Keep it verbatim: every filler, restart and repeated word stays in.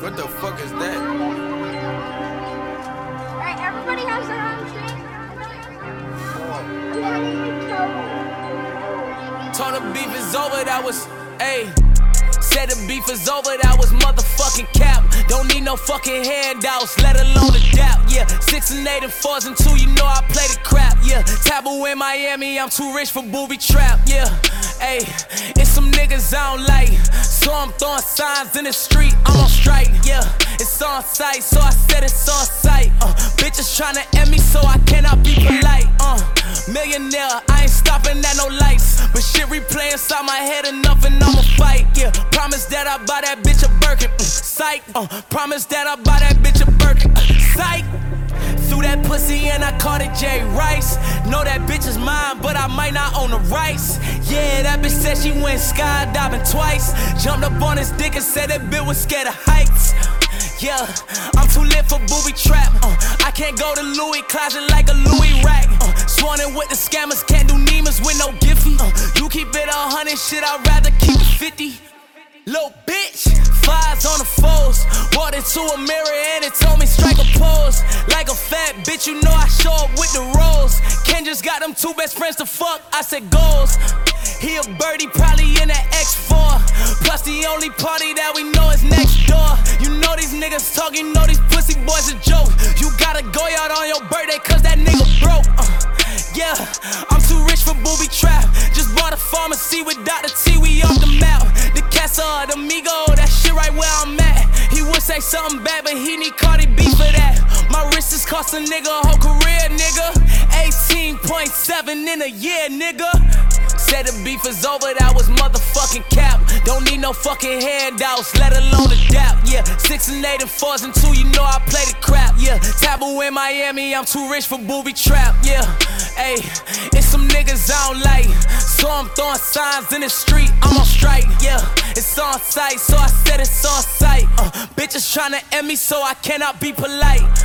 What the fuck is that? Alright, everybody has their own shit. Told the beef is over, that was, ayy. Said the beef is over, that was motherfucking cap. Don't need no fucking handouts, let alone a dap, yeah. Six and eight and fours and two, you know I play the crap, yeah. Taboo in Miami, I'm too rich for booby trap, yeah. Ayy, it's some niggas I don't like, so I'm throwing signs in the street, I'm on strike, yeah. It's on sight, so I said it's on sight, uh. Bitches tryna end me, so I cannot be polite, uh. Millionaire, I ain't stopping at no lights, but shit replay inside my head enough and I'ma fight, yeah. Promise that I buy that bitch a Birkin, mm, psych, uh. Promise that I buy that bitch a Birkin, uh, psych. Threw that pussy and I called it Jay Rice. Know that bitch is mine, but I might not own the rights. Yeah, that bitch said she went skydiving twice. Jumped up on his dick and said that bitch was scared of heights. Yeah, I'm too lit for booby trap. Uh, I can't go to Louis closet like a Louis rack. Uh, sworn in with the scammers, can't do Nemas with no Giphy. Uh, you keep it a hundred, shit, I'd rather keep it fifty. Little bitch, fives on the foes. Walked into a mirror and it told me strike a pose. Like a fat bitch, you know I show up with the rolls. Ken just got them two best friends to fuck, I said goals. He a birdie, probably in that X four. Plus the only party that we know is next door. You know these niggas talk, you know these pussy boys a joke. You gotta go out on your birthday cause that nigga broke, uh, yeah, I'm too rich for booby trap. Just bought a pharmacy with Doctor T, we off the map. The Casa, the Migo, that shit right where I'm at. He would say something bad, but he need Cardi B for that. My wrist is cost a nigga a whole career, nigga. eighteen point seven in a year, nigga. Said the beef is over, that was motherfucking cap. Don't need no fucking handouts, let alone a dap, yeah. Six and eight and fours and two, you know I play the crap, yeah. Taboo in Miami, I'm too rich for booby trap, yeah. Ayy, it's some niggas I don't like, so I'm throwing signs in the street, I'm on strike, yeah. It's on sight, so I said it's on sight, uh. Bitches tryna end me, so I cannot be polite.